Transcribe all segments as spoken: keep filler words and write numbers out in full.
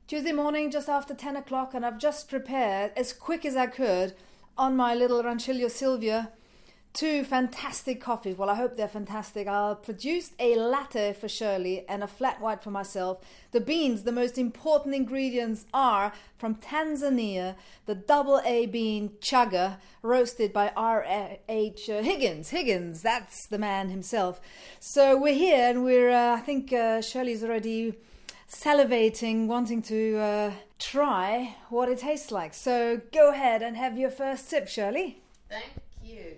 Tuesday morning, just after ten o'clock, and I've just prepared, as quick as I could, on my little Rancilio Silvia, two fantastic coffees. Well, I hope they're fantastic. I'll produce a latte for Shirley and a flat white for myself. The beans, the most important ingredients, are from Tanzania, the double A bean chaga, roasted by R H Higgins. Higgins, that's the man himself. So we're here, and we're, uh, I think uh, Shirley's already salivating, wanting to uh, try what it tastes like. So go ahead and have your first sip, Shirley. Thank you.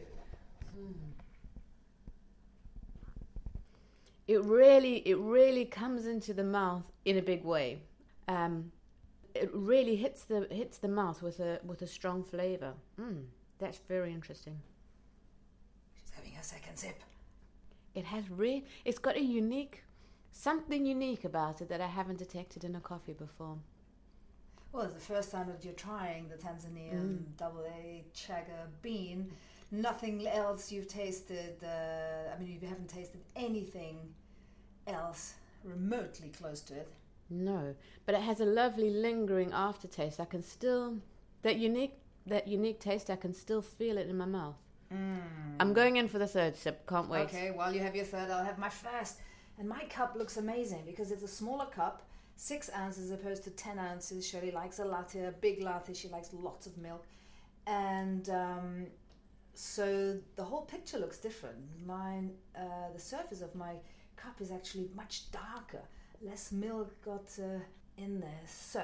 It really, it really comes into the mouth in a big way. Um, it really hits the hits the mouth with a with a strong flavour. Mm, that's very interesting. She's having her second sip. It has re- It's got a unique, something unique about it that I haven't detected in a coffee before. Well, it's the first time that you're trying the Tanzanian Mm. double A chaga bean. Nothing else you've tasted. Uh, I mean, you haven't tasted anything else remotely close to it. No, but it has a lovely lingering aftertaste. I can still that unique that unique taste. I can still feel it in my mouth. Mm. I'm going in for the third sip. Can't wait. Okay, while you have your third, I'll have my first. And my cup looks amazing because it's a smaller cup, six ounces as opposed to ten ounces. Shirley likes a latte, a big latte. She likes lots of milk, and um, so the whole picture looks different. Mine, uh, the surface of my cup is actually much darker. Less milk got uh, in there. So,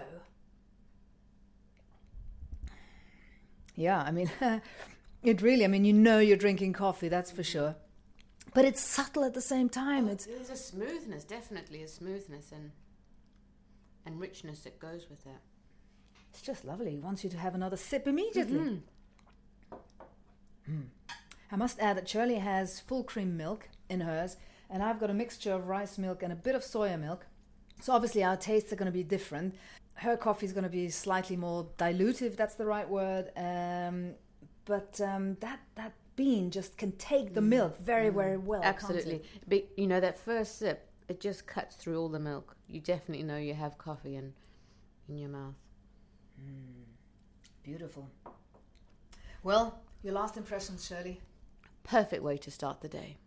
yeah, I mean, it really, I mean, you know you're drinking coffee, that's for sure. But it's subtle at the same time. Oh, it's there's a smoothness, definitely a smoothness and and richness that goes with that. It's just lovely. It wants you to have another sip immediately. Mm-hmm. Mm. I must add that Shirley has full cream milk in hers, and I've got a mixture of rice milk and a bit of soya milk. So obviously our tastes are going to be different. Her coffee is going to be slightly more dilutive, if that's the right word. Um, but um, that that bean just can take the milk very, very well. Absolutely. But, you know, that first sip, it just cuts through all the milk. You definitely know you have coffee in, in your mouth. Mm. Beautiful. Well, your last impressions, Shirley? Perfect way to start the day.